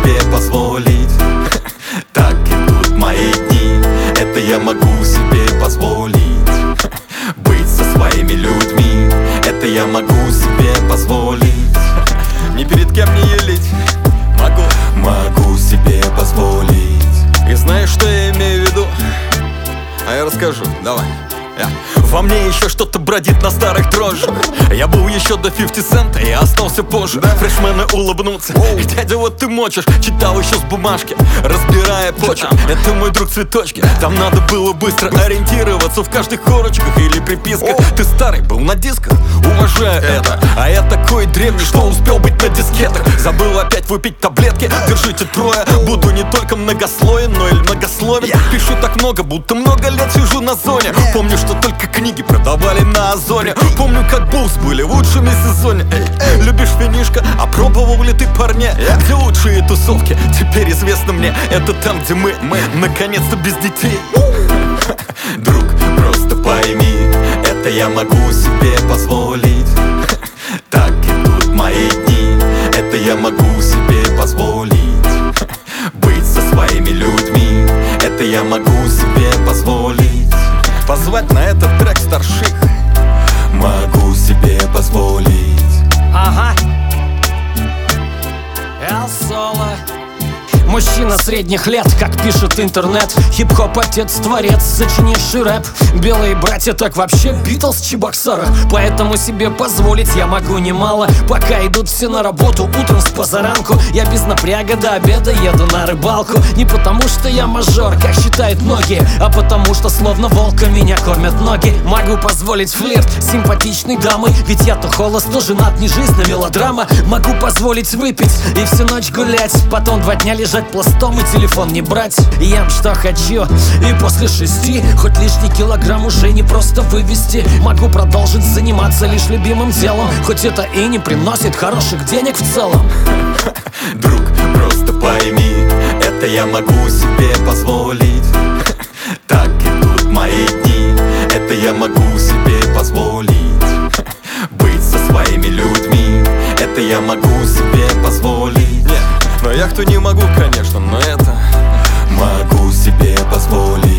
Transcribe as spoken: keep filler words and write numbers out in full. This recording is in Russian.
себе позволить. Так идут мои дни, это я могу себе позволить. Быть со своими людьми, это я могу себе позволить. Ни перед кем не елить, могу, могу себе позволить. И знаешь, что я имею в виду? А я расскажу, давай. Я. Во мне еще что-то бродит на старых дрожжах. Я был еще до пятьдесят цента и остался позже. Да. Фрешмены улыбнутся. Оу. Дядя, вот ты мочишь. Читал еще с бумажки, разбирая почерк. Это мой друг цветочки. Там надо было быстро ориентироваться в каждых корочках или приписках. Оу. Ты старый был на дисках, уважаю это. А я такой древний, что успел быть на дискетах. Забыл опять выпить таблетки. Держите трое. Буду не только многослоен, но и многословен. Пишу так много, будто много лет сижу на зоне. Помню, что только книги продавали на Озоне. Помню, как Булс были лучшими в сезоне. Эй, любишь винишко? А пробовал ли ты парня? Где лучшие тусовки? Теперь известно мне. Это там, где мы, мы наконец-то без детей. Друг, просто пойми, это я могу себе позволить. Так идут мои дни, это я могу себе позволить. Быть со своими людьми, это я могу себе позволить. Позвать на этот трек старших могу себе позволить. Ага. Эл Соло. Мужчина средних лет, как пишет интернет. Хип-хоп отец, творец, сочинивший рэп. Белые братья так вообще Битлз в Чебоксарах. Поэтому себе позволить я могу немало. Пока идут все на работу утром с позаранку, я без напряга до обеда еду на рыбалку. Не потому что я мажор, как считают многие, а потому что словно волка меня кормят ноги. Могу позволить флирт с симпатичной дамой, ведь я то холост, то женат, не жизнь, а мелодрама. Могу позволить выпить и всю ночь гулять, потом два дня лежать пластом и телефон не брать. Ем что хочу, и после шести хоть лишний килограмм уже не просто вывести. Могу продолжить заниматься лишь любимым делом, хоть это и не приносит хороших денег в целом. Друг, просто пойми, это я могу себе позволить. Так идут мои дни, это я могу себе позволить. Быть со своими людьми, это я могу себе позволить. Но яхту не могу, конечно, но это могу себе позволить.